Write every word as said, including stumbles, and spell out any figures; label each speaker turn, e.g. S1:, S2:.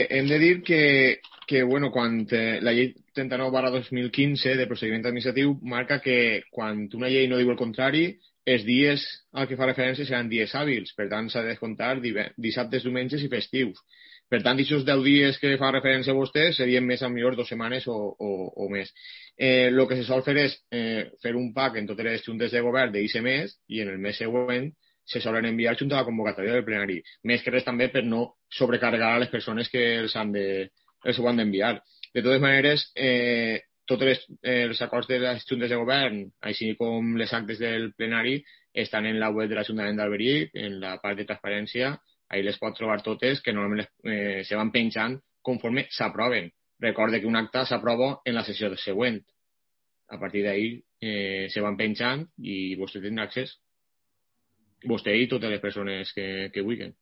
S1: hem de dir que, que bueno, quan eh, la llei trenta-nou barra dos mil quinze de procediment administratiu marca que quan una llei no diu el contrari, els dies al que fa referència seran dies hàbils, per tant s'ha de descomptar dive- dissabtes, diumenges i festius. Per tant, aquests deu dies que fa referència a vostès serien més a millor dues setmanes o, o, o més. Eh, el que se sol fer és eh, fer un pack en totes les juntes de govern d'aquest mes i en el mes següent se solen enviar junto a la convocatòria del plenari. Més que res també per no sobrecarregar a les persones que els han de, els ho han d'enviar. De totes maneres, eh, tots els, eh, els acords de les juntes de govern, així com les actes del plenari, estan en la web de l'Ajuntament d'Alberic, en la part de transparència, ahí les pot trobar totes, que normalment eh, se van penjant conforme s'aproven. Recorde que un acte s'aprova en la sessió següent. A partir d'ahí eh, se van penjant i vostè tindrà accés. Vostè i totes les persones que, que vulguin.